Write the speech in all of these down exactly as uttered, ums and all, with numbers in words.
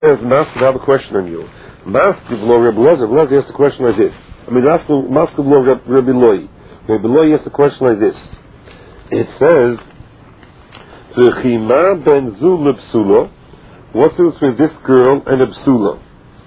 Says Master, I have a question on you. Master below Rabbi Lozer, Rabbi Lozer asked a question like this. I mean, Master below Rabbi Loi. Rabbi Loi asked a question like this. It says, "V'chima ben zu lebsula." What's the difference between this girl and a bsula?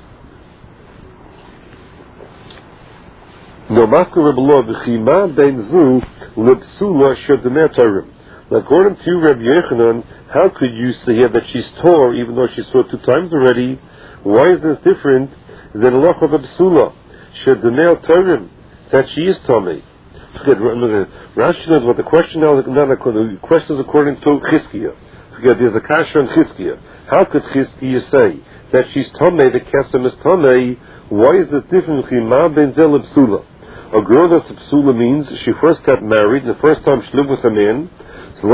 No, Master Rabbi Loi, "V'chima ben zu lebsula shedemer tarim." According to Rabbi Yochanan, how could you say here that she's Tor even though she saw it two times already? Why is this different than a loch of a bsula? Shedenel Tarim, that she is Tomei. Forget, Rashi knows what the question now. The question is according to Chizkiah. Forget, there's a kasha on Chizkiah. How could Chizkiah say that she's Tomei, the Kesem is Tomei? Why is this different between Ma ben Zel and bsula? A girl that's a bsula means she first got married, and the first time she lived with a man. So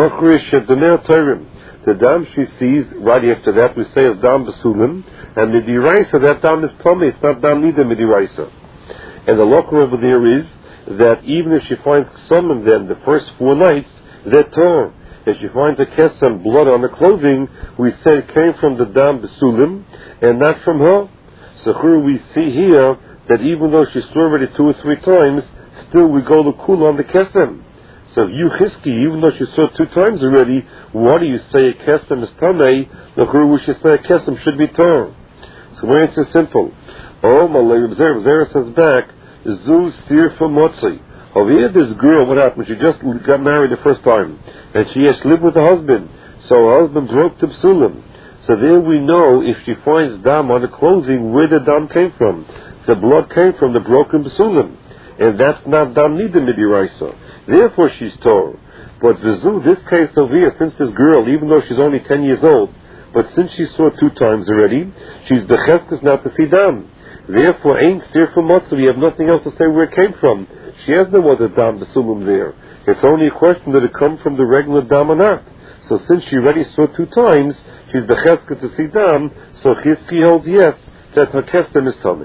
the dam she sees right after that we say is dam basulim, and midiraisa that dam is tummy. It's not dam neither midiraisa. And the locker over there is that even if she finds some of them the first four nights, they're torn. If she finds a kesem blood on the clothing, we say it came from the dam basulim and not from her. So here we see here that even though she saw already two or three times, still we go to kula on the kesem. So if you Chizki, even though she saw it two times already, why do you say a kesem is tamei? The Guru should say a kesem should be torn. So my answer is simple. Oh, Malay observe. Zera says back, Zu stir for motzi. Over here, this girl, what happened? She just got married the first time, and she has lived with the husband. So her husband broke the psulim. So there we know if she finds dam on the clothing where the dam came from. The blood came from the broken psulim, and that's not dam neither midiraisa. Therefore she's Torah. But Vizu, this case over here, since this girl, even though she's only ten years old, but since she saw it two times already, she's becheskes not to see dam. Therefore, ain't stir for matzah. We have nothing else to say where it came from. She has no other dam besulum there. It's only a question that it come from the regular dam or not. So since she already saw it two times, she's becheskes to see dam. So Chizki holds yes that her kesem is tummy.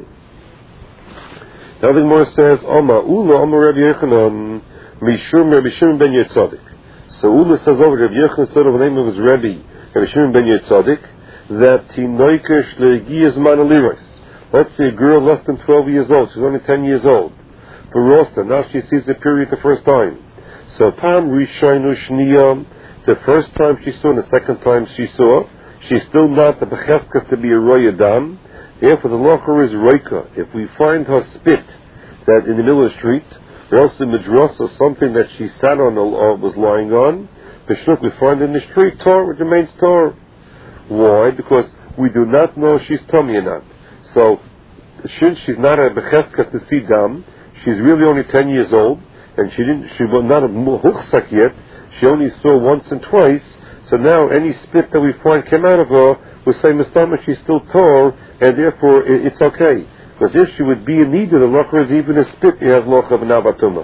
Now the Gemara says, Oma Ula Oma Rabbi Yochanan. Mishum Rabbi Shimon ben Yetzadik. So Ula says over Rabbi Yochanan said over the name of his Rabbi, Rabbi Shimon ben Yetzadik, that Tinoikesh le'giyaz manaliris. Let's say a girl less than twelve years old, she's only ten years old. Barosta, now she sees the period the first time. So Pam Rishaynu Shniyam, the first time she saw and the second time she saw, she's still not the Becheskas to be a Roya Dam. Therefore the locher is Roika. If we find her spit that in the middle of the street, or else the madras or something that she sat on or was lying on, Bishuk we find in the street, Tor, it remains Tor. Why? Because we do not know if she's tummy or not. So, since she's not a Becheska to see dam, she's really only ten years old, and she didn't, she was not a Muhuksak yet, she only saw once and twice, so now any spit that we find came out of her, we say, Mistama, she's still Tor, and therefore it's okay. Because if she would be in need of the locher is even a spit, it has locher of an abatuma.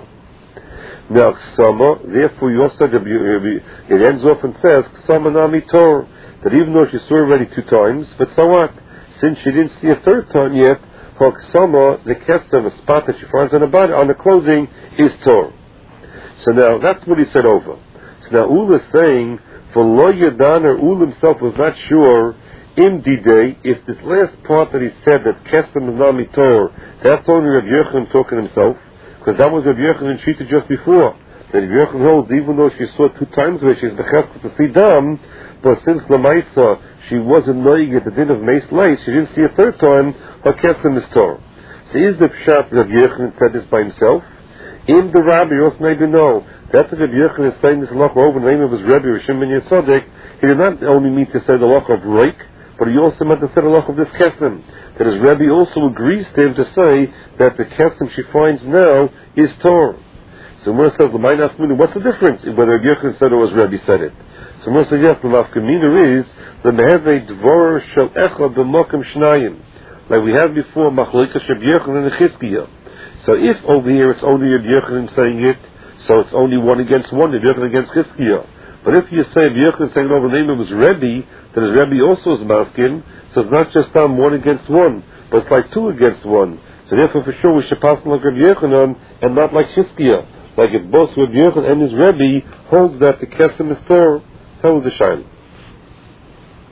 Now, Ksama, therefore you also, it ends off and says, Ksama nami tor, that even though she saw already two times, but so what? Since she didn't see a third time yet, her Ksama, the kesem, the spot that she finds on the body, on the clothing, is tor. So now, that's what he said over. So now Ula is saying, for lo yadan, or Ula himself was not sure, Im Didei, if this last part that he said that Kesem is Nami Tor, that's only Rabbi Yochanan talking himself, because that was Rabbi Yochanan treated just before. That Rabbi Yochanan holds, even though she saw it two times where she's bechesed to see dam, but since Lamaisa she wasn't knowing at the din of Mace Lice, she didn't see a third time, her Kesem is Tor. So is the Pshat Rabbi Yochanan said this by himself? In the Rabbi, you also maybe know, that's what Rabbi Yochanan is saying this loch over the name of his Rabbi, Rishon ben Yetzadik. He did not only mean to say the loch of Reik, but he also meant to say the loch of this kesem. That his Rebbe also agrees to him to say that the kesem she finds now is Torah. So Moshe says, what's the difference whether Rabbi Yochanan said it or his Rebbe said it? So Moshe says, yes, the mafkamina is the meheve dvor shel echad b'mokem shnayim. Like we had before, machlokes Rabbi Yochanan and Chizkiah. So if over here it's only Rabbi Yochanan saying it, so it's only one against one, Rabbi Yochanan against Chizkiah. But if you say Rabbi Yochanan saying over the name of his Rebbe, then his Rebbe also is masking, so it's not just um, one against one, but it's like two against one. So therefore, for sure, we should pass like Rabbi Yochanan and not like Chizkiah. Like it's both Rabbi Yochanan and his Rebbe holds that the Kesem is Torah. So is the Shaila.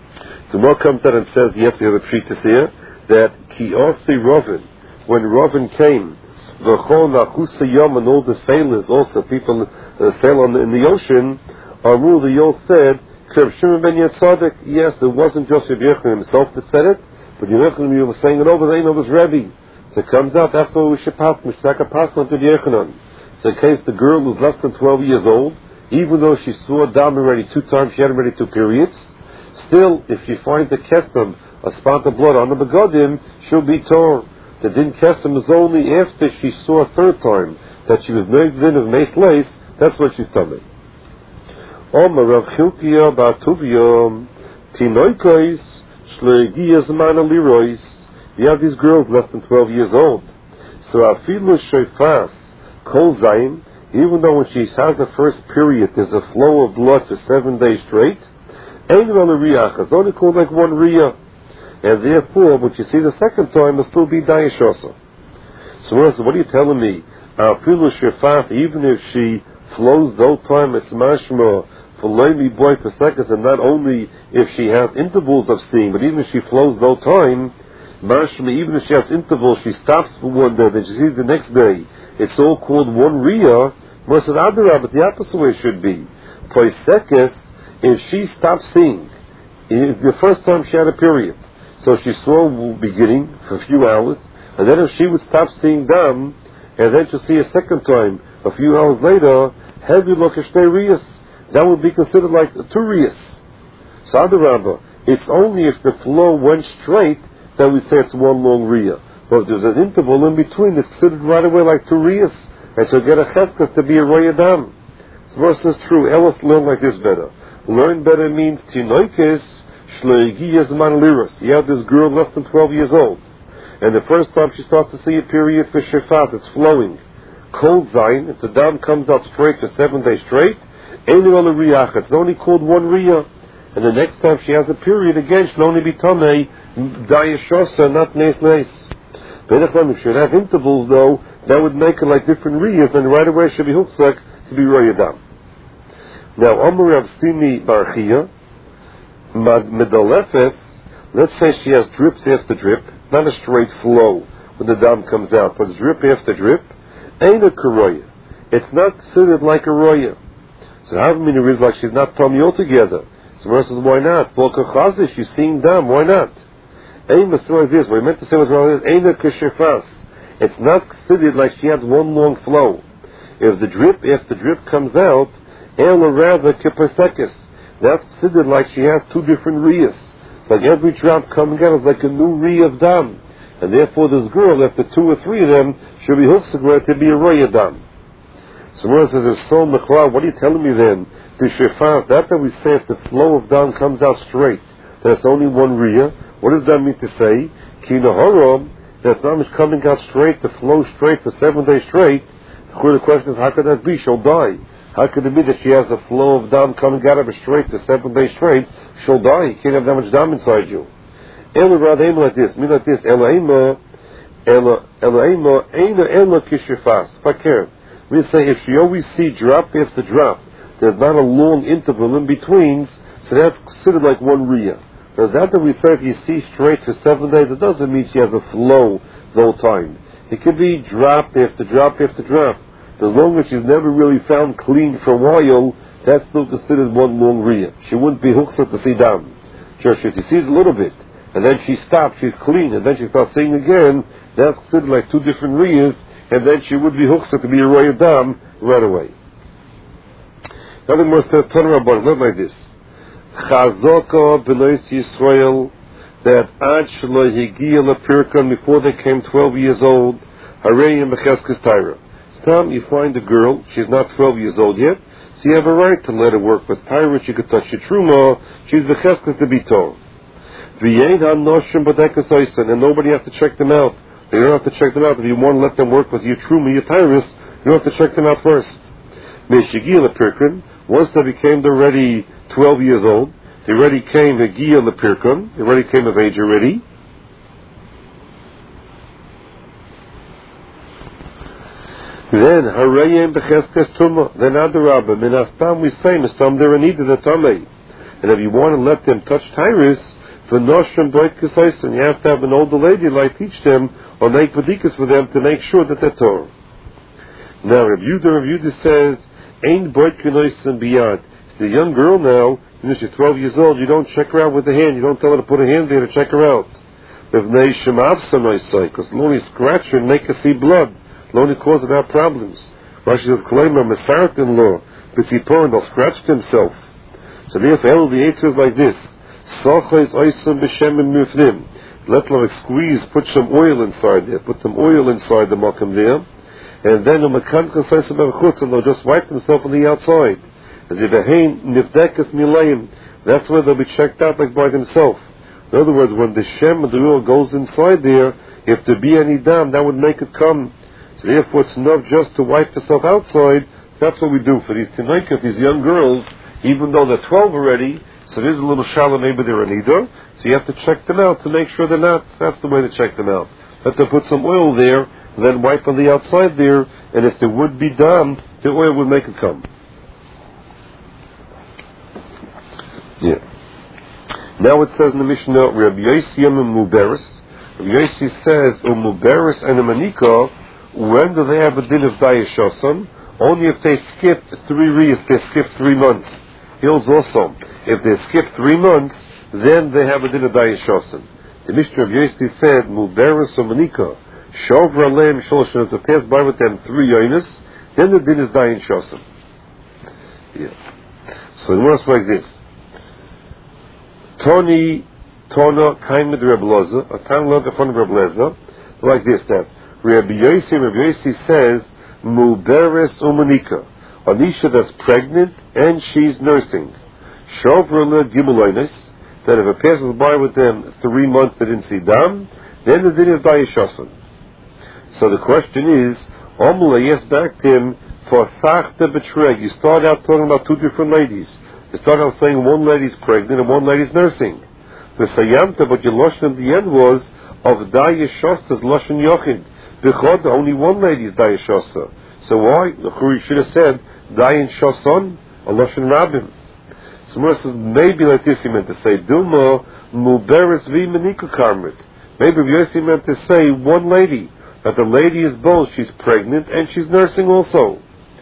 So Mar comes out and says, yes, we have a treatise here, that Ki Osi Rovin, when Rovin came, V'chol Nachusa Yom, and all the sailors, also people uh, sail on the, in the ocean, Amru, the Yol said, Reb Shimon ben Yetzadik, yes, it wasn't just Reb Yochanan himself that said it, but Reb Yochanan, you were saying it over, they know his Rebbe. So it comes out, that's what we should pass, we should take a pass on to Reb Yochanan. So in case the girl who's less than twelve years old, even though she saw Dam already two times, she had already two periods, still, if she finds a kesem, a spot of blood on the begodim, she'll be torn. The din kesem is only after she saw a third time that she was made in of mace lace, that's what she's telling. Omer Rav Chilkiya Ba'atuviyom Pinoikois Shleigiyas Mana Lirois. You have these girls less than twelve years old. So Afilu Shofas Kol Zayin, even though when she has her first period, there's a flow of blood for seven days straight, Ein Rala Riyach, it's only called like one Riyah. And therefore, when she sees a second time, it'll still be Dayashosa. So what are you telling me? Afilu Shofas, even if she flows the whole time, it's mashma for loymi boy for seconds, and not only if she has intervals of seeing, but even if she flows the whole time, mashma, even if she has intervals, she stops for one day, then she sees the next day, it's all called one riyah. Versus Adarab, but the opposite way should be. Poisekes, if she stops seeing, if the first time she had a period, so she saw beginning for a few hours, and then if she would stop seeing dam, and then she'll see a second time, a few hours later, heavy lokashtei riyas, that would be considered like two riyas. So Adarab, it's only if the flow went straight that we say it's one long riyah. But if there's an interval in between, it's considered right away like two riyas. And so get a cheskas to be a roya dam. So verse is true. Elis learn like this better. Learn better means tinoikes shleigiyas man liras. You have this girl less than twelve years old, and the first time she starts to see a period for shefat, it's flowing. Cold zayin, if the dam comes out straight for seven days straight, elu ala riyach, it's only called one riyah. And the next time she has a period again, she'll only be tamei dayashosa, not nes nes. If she should have intervals though, that would make it like different riyas, and right away should be hukzak to be royadam. Now, Amr Rav Simi Barchia, Medalefes, let's say she has drips after drip, not a straight flow when the dam comes out, but drip after drip, ain't a karoya. It's not considered like a roya. So how many is like she's not tummy altogether? So versus why not? Volkachazish, she's seeing dam, why not? This, what we meant to say was wrong. It's not considered like she has one long flow. If the drip, if the drip comes out, that's considered like she has two different riyas. It's like every drop coming out is like a new riyah of dam, and therefore this girl, after two or three of them, should be hooked to be a riyah dam. So when it says it's so mechlal, what are you telling me then? The shefat, that that we say if the flow of dam comes out straight, that's only one riyah. What does that mean to say? Ki naharam, that's not much coming out straight, to flow straight for seven days straight. The question is, how could that be? She'll die. How could it be that she has a flow of dam coming out of her straight for seven days straight? She'll die. You can't have that much dam inside you. Ela radheim like this, mean like this. Ela ema, ela ela ema, ena ela kishifas. Fakir. We say if she always see drop after drop, there's not a long interval in between, so that's considered like one riyah. Because that that we say if you see straight for seven days, it doesn't mean she has a flow the whole time. It could be drop after drop after drop. As long as she's never really found clean for a while, that's still considered one long riyah. She wouldn't be hooked to see down. Sure, if she sees a little bit, and then she stops, she's clean, and then she starts seeing again, that's considered like two different riyahs, and then she would be hooked to be a royal dam right away. Nothing more says, turn around, not like this. Chazaka belois Yisrael, that Ad Shelo Higia Lapirkan, before they came twelve years old, Harayim Becheskes Tyra. Tom, you find a girl, she's not twelve years old yet, so you have a right to let her work with Tyra, she could touch your Truma, she's Becheskes to be told. V'yein ha'noshim b'dekas oisen, and nobody has to check them out. You don't have to check them out. If you want to let them work with your Truma, your Tyrus, you don't have to check them out first. Meshigia Lapirkan, once they became already twelve years old, they already came Hagia Lapirkan, they already came of age already. Then Harayim Becheskes Tuma, then Adarabba, Minastam we say, Mistam they're in need of the Tamei. And if you want to let them touch Tyrus, For Noshim Boitkas Eisen, you have to have an older lady like teach them or make Vadikas for them to make sure that they're Torah. Now, Rabbi Yehuda, Rabbi Yehuda says, Ain't Boitkas Eisen beyond. The young girl now, you know, she's twelve years old, you don't check her out with the hand, you don't tell her to put a hand there to check her out. Because it'll only scratch her and make her see blood. It'll only cause her problems. Rashi says, Kalema, Mesarat in law, B'tipor, and they'll scratch themselves. So therefore, the answer is like this. Let them squeeze, put some oil inside there, put some oil inside the makam there, and then they'll just wipe themselves on the outside. As if that's where they'll be checked out like by themselves. In other words, when the shem of the oil goes inside there, if there be any dam, that would make it come. So therefore, it's enough just to wipe yourself outside. So that's what we do for these tinakas, these young girls, even though they're twelve already. So there's a little shallow, maybe they're an either. So you have to check them out to make sure they're not. That's the way to check them out. Let them put some oil there, and then wipe on the outside there, and if there would be dam, the oil would make it come. Yeah. Now it says in the Mishnah, Rabbi Yossi Yom Muberis. Rabbi Yossi says, Umuberis and a Manika, when do they have a din of Dayashosan? Only if they skip three re, if they skip three months. Hills also, if they skip three months, then they have a din of Dayashosan. The Mishnah of Yossi said, Muberis or Manika, Shovra Leim Sholoshan, to pass by with them three yonis, then the din is Dayashosan. Yeah. So it works like this. Tony, Tona, Kaimed Reb Loza, a time learned from Reb Loza, like this, that Rabbi Yossi, Rabbi Yossi says, Muberes Umanika, an Isha that's pregnant and she's nursing. Shovrele Gimuloinis, that if a passes by with them three months they didn't see dam, then the din is Dayashosan. So the question is, Omula, yes, back to him, for Sachta Betreg, you start out talking about two different ladies. You start out saying one lady's pregnant and one lady's nursing. The Sayamta, but your Lashon at the end was of Dayashosa's Lashon Yochin. Bechod, only one lady's Dayashosa. So why? The Churi should have said Dayashoson, a Lashon Rabbim. So Mura says maybe like this he meant to say Duma Muberes vi Menika Karmit. Maybe Yossi meant to say one lady, that the lady is both, she's pregnant and she's nursing also.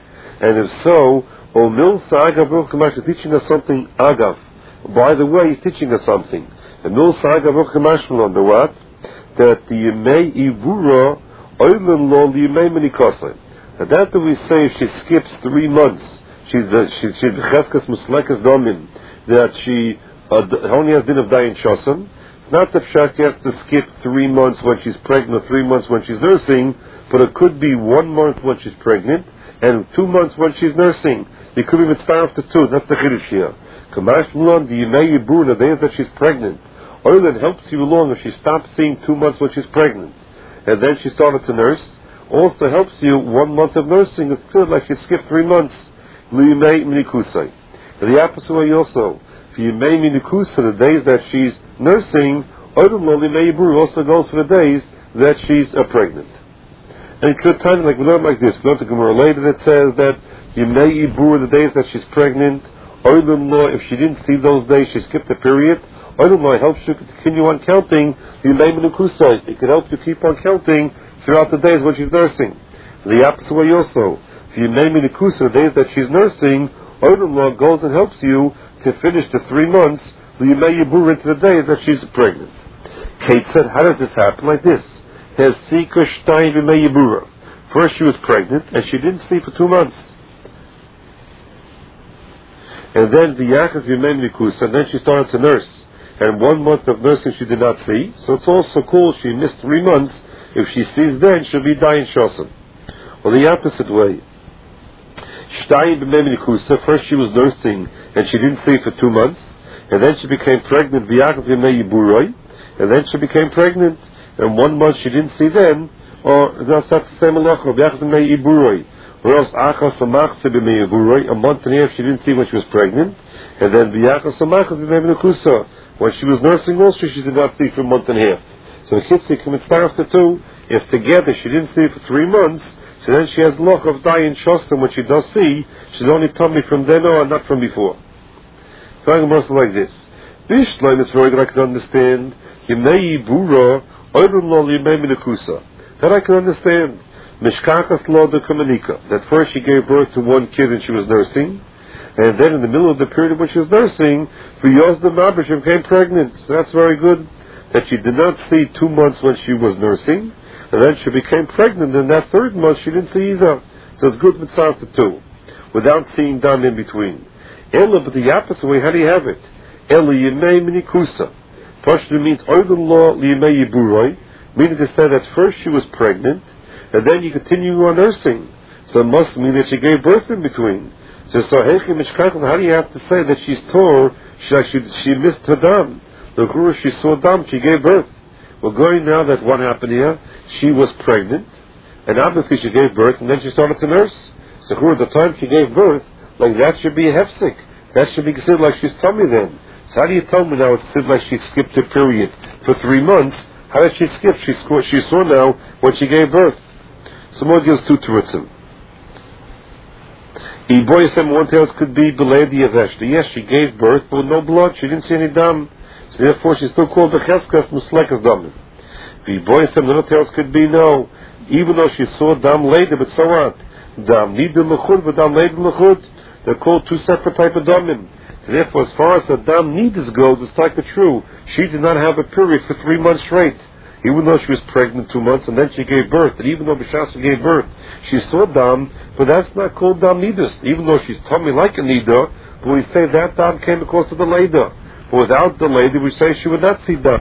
And if so, O Milsa Agav Ruch Kamash is teaching us something, Agav. By the way, he's teaching us something. The Milsa Agav Ruch Kamash on the what? That the Yemei Ivura Oilen Lo Yemei Menikosai. Now that we say if she skips three months, she's the she's she's Cheskas Muslekas Domin, that she uh, only has din of Dayan Shosan. It's not that she has to skip three months when she's pregnant, or three months when she's nursing, but it could be one month when she's pregnant and two months when she's nursing. It could be mitzvah after two. That's the chiddush here. Kamash Mulan, the Yemei Yibur, the day that she's pregnant. Oilen helps you along if she stops seeing two months when she's pregnant, and then she started to nurse. Also helps you one month of nursing. It's still like she skipped three months. L'Yemei Minikusai. And the opposite way also. For Yemei Minikusa, the days that she's nursing, Oilen Lo Yemei Yibur also goes for the days that she's uh, pregnant. And it could time like we learn like this. We learn the Gemara later that says that Yemei Ibur, the days that she's pregnant, Oilam Lo, if she didn't see those days, she skipped a period. Oilam Lo helps you continue on counting Yemei Menukusai. It can help you keep on counting throughout the days when she's nursing. The opposite way also. If Yemei Menukusai, the days that she's nursing, Oilam Lo goes and helps you to finish the three months, the Yemei Ibur into the days that she's pregnant. Kate said, how does this happen? Like this. First she was pregnant and she didn't see for two months. And then the Yachas Yemei Minikus, and then she started to nurse. And one month of nursing she did not see. So it's also cool she missed three months. If she sees then, she'll be Dayan Shosan. Or the opposite way. Shtayim B'mei Minikusa, first she was nursing and she didn't see for two months. And then she became pregnant, V'yachas Yemei Yiburoi. And then she became pregnant. And one month she didn't see then, or that's the same halacha, V'yachas Yemei Yiburoi. Or else Achas Samachse B'mei Yiburoi, a month and a half she didn't see when she was pregnant. And then V'yachas Samachse B'mei Minikusa, when she was nursing also she did not see for a month and a half. So the Kitzik can start after two, if together she didn't see for three months, so then she has loch of Dayan Shosan. When she does see, she's only tummy from then on, not from before. Talking about like this. Bishleim is very good, I can understand. Yimei Bura, Oidun Lo Yimei Minikusa. That I can understand. Mishkakas Lo de Kamanika. That first she gave birth to one kid and she was nursing. And then in the middle of the period when she was nursing, V'yoz the Maber, she became pregnant. So that's very good. That she did not see two months when she was nursing. And then she became pregnant, and that third month she didn't see either. So it's good mitzvah to two, without seeing dam in between. Ella, but the opposite way, how do you have it? Ella yimei minikusa. Pashto means oidun lo liyimei yiburoi, meaning to say that first she was pregnant, and then you continue on nursing. So it must mean that she gave birth in between. So, so how do you have to say that she's tore, she, she, she missed her dam? The guru, she saw dam, she gave birth. We're going now that what happened here, she was pregnant, and obviously she gave birth, and then she started to nurse. So at the time she gave birth, like that should be a hefsek. That should be considered like she's tummy then. So how do you tell me now it's considered like she skipped a period for three months? How did she skip? She, she saw now when she gave birth. So more gives two terutzim. Iboyasem, one tales could be Beledi Aveshta. Yes, she gave birth, but with no blood. She didn't see any dam. So therefore she's still called Becheskas Muslekas Damin. The boys and little tales could be no, even though she saw dam later, but so what? Dam nidin lechud, but dam later lechud. They're called two separate type of damin. So therefore, as far as the dam nidis goes, it's like the true. She did not have a period for three months straight. Even though she was pregnant two months and then she gave birth, and even though Bishasa gave birth, she saw dam, but that's not called dam nidis. Even though she's tummy like a nida, but we say that dam came because of the later. But without the lady, we say she would not see dam.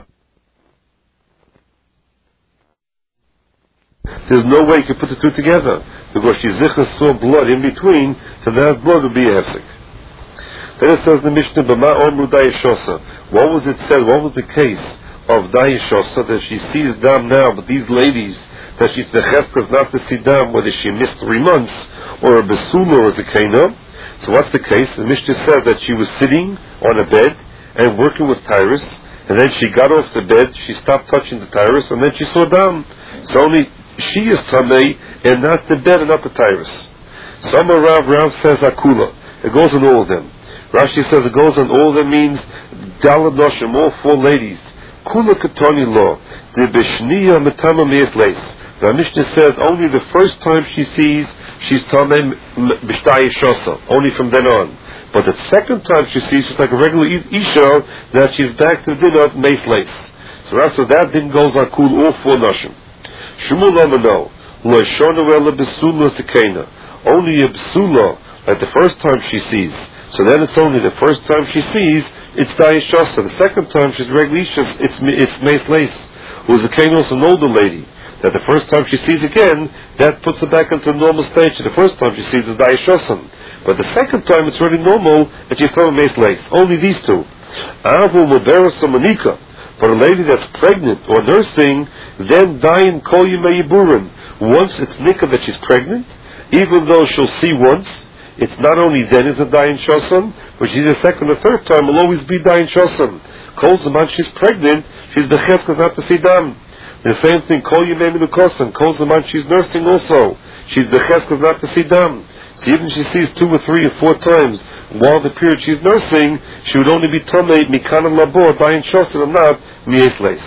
There's no way you can put the two together, because she zichah saw blood in between, so that blood would be a hefsek. Then it says in the Mishnah, B'ma omru dayeshosa. What was it said? What was the case of dayeshosa that she sees dam now, but these ladies that she's the chefkas not to see dam, whether she missed three months or a besula or a zekena? So what's the case? The Mishnah said that she was sitting on a bed and working with Tyrus, and then she got off the bed, she stopped touching the Tyrus, and then she saw dam. So only she is Tamei, and not the bed and not the Tyrus. Some Rav Rav says Akula. It goes on all of them. Rashi says it goes on all of them means Dalad Noshim, all four ladies. Kula Katoni law. The Bishniya Metama Meis Leis. The Mishnah says only the first time she sees, she's Tamei Bishtai Shosa. Only from then on. But the second time she sees, she's like a regular Isha, that she's back to the din of Meis Leis. So after that din goes on cool all four Nashim. Shmuel Amano, Lo Shonu Ela Besula Sekena. Only a Besula, like the first time she sees. So then it's only the first time she sees, it's Dayashasa. The second time she's regular Isha, it's, it's Meis Leis. Who's a Kane also an older lady. That the first time she sees again, that puts her back into the normal stage. The first time she sees is Dayashasa. But the second time it's really normal that she's throwing Meis Leis. Only these two. Avu Mubera Samanika. For a lady that's pregnant or nursing, then dying Kol Yimei Yiburim. Once it's Nika that she's pregnant, even though she'll see once, it's not only then is a dying Shosam, but she's a second or third time will always be dying Shosam. Kol Zaman she's pregnant, she's Becheskas not to see dam. The same thing, Kol Yimei Minukosan. Kol Zaman she's nursing also. She's Becheskas not to see dam. So even if she sees two or three or four times while the period she's nursing, she would only be tamei mikan and labor, dying shosan and not mi'es leis.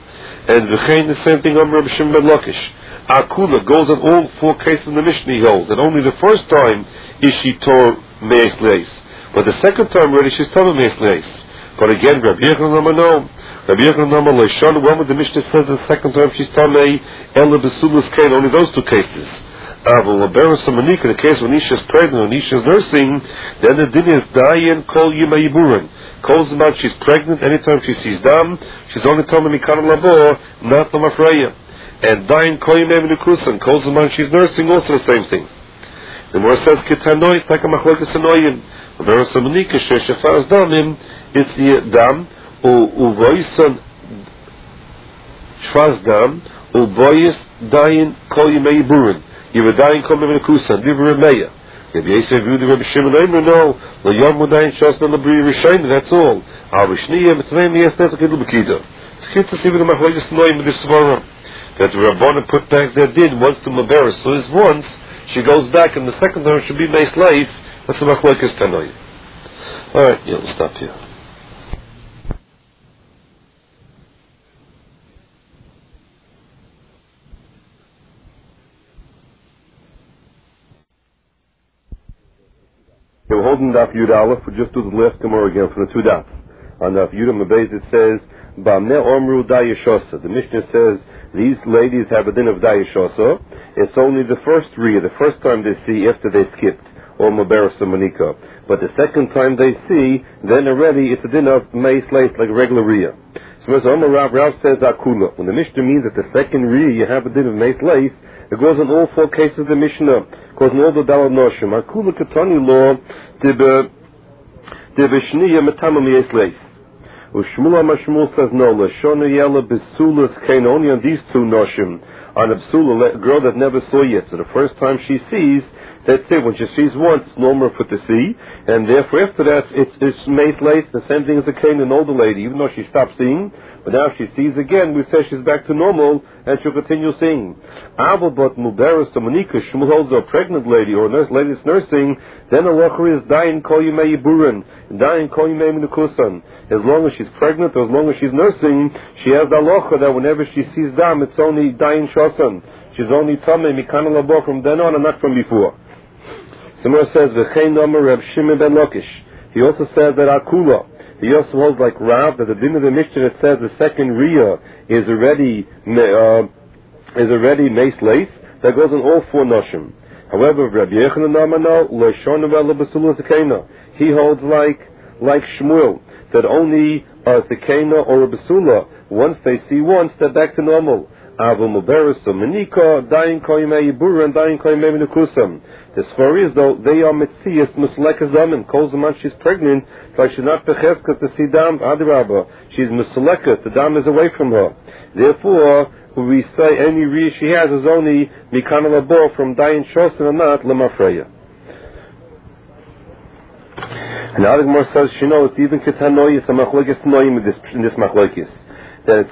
And v'chein the same thing on Rabbi Shimon ben Lakish. Akula goes on all four cases in the Mishnah he holds, and only the first time is she tore mi'es leis, but the second time already she's tamei mi'es leis. But again, Rabbi Yechon Nama no. Rabbi Yechon Nama leishon. When the Mishnah says the second time she's tamei ela besulas kain, only those two cases. In the case when Isha is pregnant, when Isha is nursing, then the din is Dayan Kol Yima Yiburin. Calls them out, she's pregnant, anytime she sees dam, she's only telling me Mikana Labor, not the Mafreya. And Dayan Kol Yima Yiburin, calls them out, she's nursing, also the same thing. The more says Kitanoi, it's like a Machlokas Anoyin. Rabbeinu Samanika, Sheshafaz Damim, it's the dam, Uvoisan Shfaz dam, Uvois Dayan Kol Yima Yiburin. You were dying coming in a kusan, divrei meya. If you say view the Rabbi Shimon Aimer, no, the yom would die in shas on the bri rishain, that's all. Al v'shniya mitzvayim yes that's a kidul b'kida. It's good to see with the machlokes noim with this svara that the Rabbana put back their din once to Maberis. So it's once she goes back, and the second time should be Meis Leis. That's the machlokes tanoim. All right, yeah, we'll stop here. We're holding Daf Yud Aleph. We'll just do the last Gemara again from the two dots. On Daf Yud Mabez it says, Ba'amneh Omru Dayashosa. The Mishnah says, these ladies have a din of Dayashosa. It's only the first Riyah, the first time they see after they skipped, or Maberes Manika. But the second time they see, then already it's a din of Meis Leis, like regular Riyah. So as Omar Rav, Rav says Akula. When the Mishnah means that the second Riyah you have a din of Meis Leis, it goes in all four cases of the Mishnah. It goes in all the Dalad Noshim. Akula Katani law, Dibbe Shniya Metama Meis Leis. Ushmula Mashmul says no. Lashona Yella Besulas Kain, only on these two Noshim. On a Besula, a girl that never saw yet. So the first time she sees, that's it. When she sees once, it's normal for to see, and therefore after that, it's it's Meis Leis, the same thing as a Kain, an older lady, even though she stopped seeing, but now if she sees again, we say she's back to normal, and she'll continue seeing. Abel but Muberes Monika, Shmuel holds a pregnant lady, or a nurse, lady that's nursing, then a locher is dying kol yimei yiburin, dying kol yimei minukusan. As long as she's pregnant, or as long as she's nursing, she has the locher that whenever she sees dam, it's only dying shosan. She's only tamei mikana labo from then on, and not from before. Samar says, V'chein Omer Reb Shimon ben Lakish. He also says that Akula. He also holds like Rav, that the din of the Mishnah that says the second Riyah is already, uh, is already Meis Leis. That goes on all four Noshim. However, Reb Yechanan Amano, Leishon Vela Basula Zekena. He holds like, like Shmuel, that only a Zekena or a Basula, once they see once, they're back to normal. Avu Muberes Manika, dying Koyimei Yibura, and dying Koyimei Minukusam. The Svar is though, they are Metzias Muslekas Damin. Calls the man she's pregnant, like she's not Pecheskas to see Dam, Adirabba. She's Muslekas, the Dam is away from her. Therefore, when we say any Riyah she has is only Mikana Labo from dying Shosan and not Lemafreya. And now the Gemara says, she knows even Ketanoyis, a Machlokes Noyim in this, in this Machlokes. That